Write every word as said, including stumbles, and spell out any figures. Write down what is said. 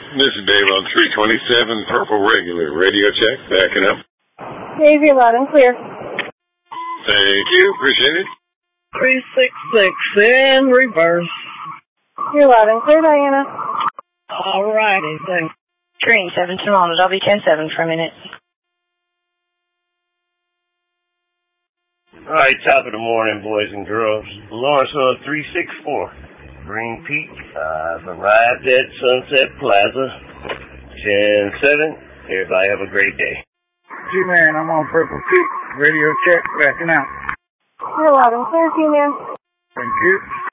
This is Dave on three twenty-seven Purple Regular. Radio check, backing up. Dave, you're loud and clear. Thank you, appreciate it. three six six in reverse. You're loud and clear, Diana. All righty, thanks. Green, seven two on it. I'll be ten seven for a minute. All right, top of the morning, boys and girls. Lawrence on three six four. Green Peak. I've arrived at Sunset Plaza. ten seven. Everybody have a great day. G-Man, I'm on Purple Peak. Radio check, backing out. You're loud and clear, G-Man. Thank you.